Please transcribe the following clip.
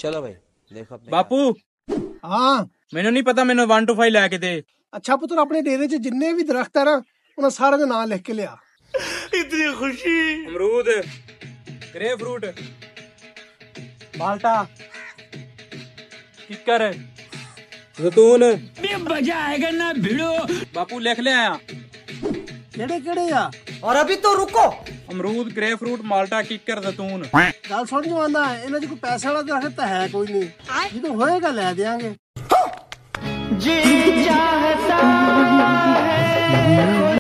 चलो भाई देखो अपने ਬਾਪੂ ਹਾਂ ਮੈਨੂੰ ਨਹੀਂ ਪਤਾ, ਮੈਨੂੰ 1 to 5 ਲੈ ਕੇ ਦੇ। ਅੱਛਾ ਪੁੱਤਰ, ਆਪਣੇ ਡੇਰੇ 'ਚ ਜਿੰਨੇ ਵੀ ਦਰਖਤ ਹੈ ਨਾ ਉਹਨਾਂ ਸਾਰਿਆਂ ਦੇ ਨਾਂ ਲਿਖ ਕੇ ਲਿਆ। ਅਮਰੂਦ, ਗ੍ਰੇਪ ਫਰੂਟ, ਮਾਲਟਾ, ਕਿੱਕਰ, ਜ਼ੈਤੂਨ। ਮਜ਼ਾ ਆਏਗਾ ਨਾ ਭਿੜੋ। ਬਾਪੂ ਲਿਖ ਲਿਆ। ਕਿਹੜੇ ਕਿਹੜੇ ਆ? और अभी तो रुको। ਅਮਰੂਦ, ਗ੍ਰੇਪ ਫਰੂਟ, ਮਾਲਟਾ, ਕਿੱਕਰ, ਜ਼ੈਤੂਨ। ਗੱਲ ਸੁਣ ਜਵਾਨਾ, ਇਹਨਾਂ 'ਚ ਕੋਈ ਪੈਸੇ ਵਾਲਾ ਦਰਖਤ ਤਾਂ ਹੈ ਕੋਈ ਨਹੀਂ, ਜਦੋਂ ਹੋਏਗਾ ਲੈ ਦੇਾਂਗੇ। जी चाहता है